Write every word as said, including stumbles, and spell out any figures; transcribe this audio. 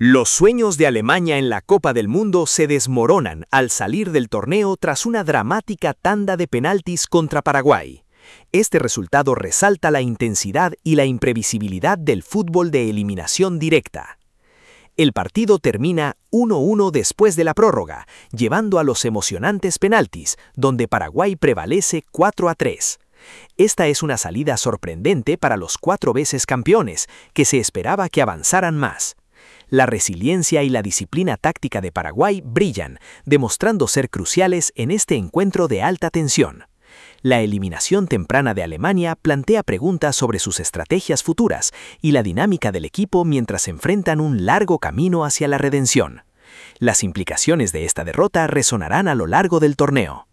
Los sueños de Alemania en la Copa del Mundo se desmoronan al salir del torneo tras una dramática tanda de penaltis contra Paraguay. Este resultado resalta la intensidad y la imprevisibilidad del fútbol de eliminación directa. El partido termina uno a uno después de la prórroga, llevando a los emocionantes penaltis, donde Paraguay prevalece cuatro a tres. Esta es una salida sorprendente para los cuatro veces campeones, que se esperaba que avanzaran más. La resiliencia y la disciplina táctica de Paraguay brillan, demostrando ser cruciales en este encuentro de alta tensión. La eliminación temprana de Alemania plantea preguntas sobre sus estrategias futuras y la dinámica del equipo mientras enfrentan un largo camino hacia la redención. Las implicaciones de esta derrota resonarán a lo largo del torneo.